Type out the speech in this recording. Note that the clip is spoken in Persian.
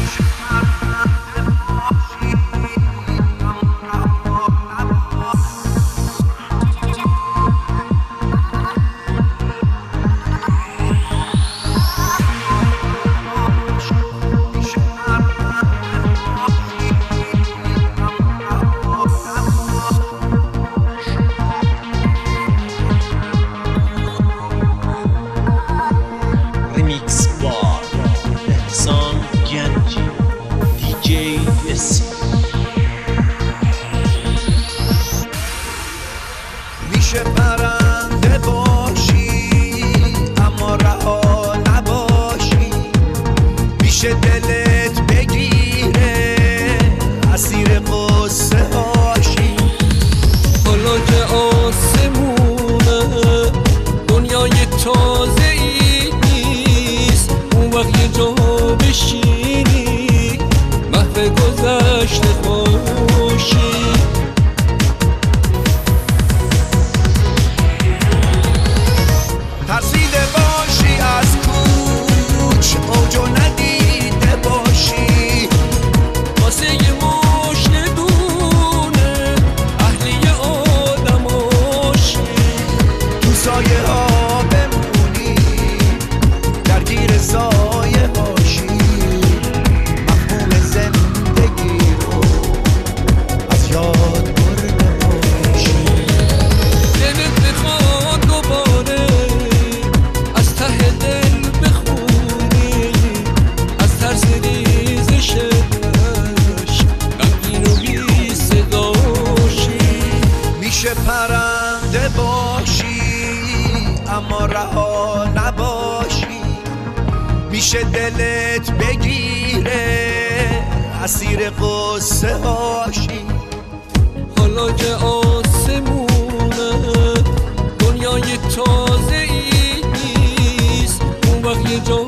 میشه پرنده باشی اما رها نباشی، میشه دلت بگیره اسیر قصه هاشی. حالا که آسمونه دنیای تازه ای نیست، اون وقت یه جا بشینی محو گذشته باشی. ترسیده باشی از کوچ اوجو ندیده باشی، واسه یه مشت دونه اهلی آدماشی. تو سایه ها بمونی درگیر سایه باشی، مفهوم زندگی رو از یاد برده باشی. دلت بخواد دوباره از ته دل بخونی، از ترس ریزشش غمگین و بی صداشی. میشه پرنده باشی اما رها نباشی، میشه دلت بگیره اسیر قصه هاشی. حالا که آسمونه دنیای تازه ای نیست، اون وقت یه جا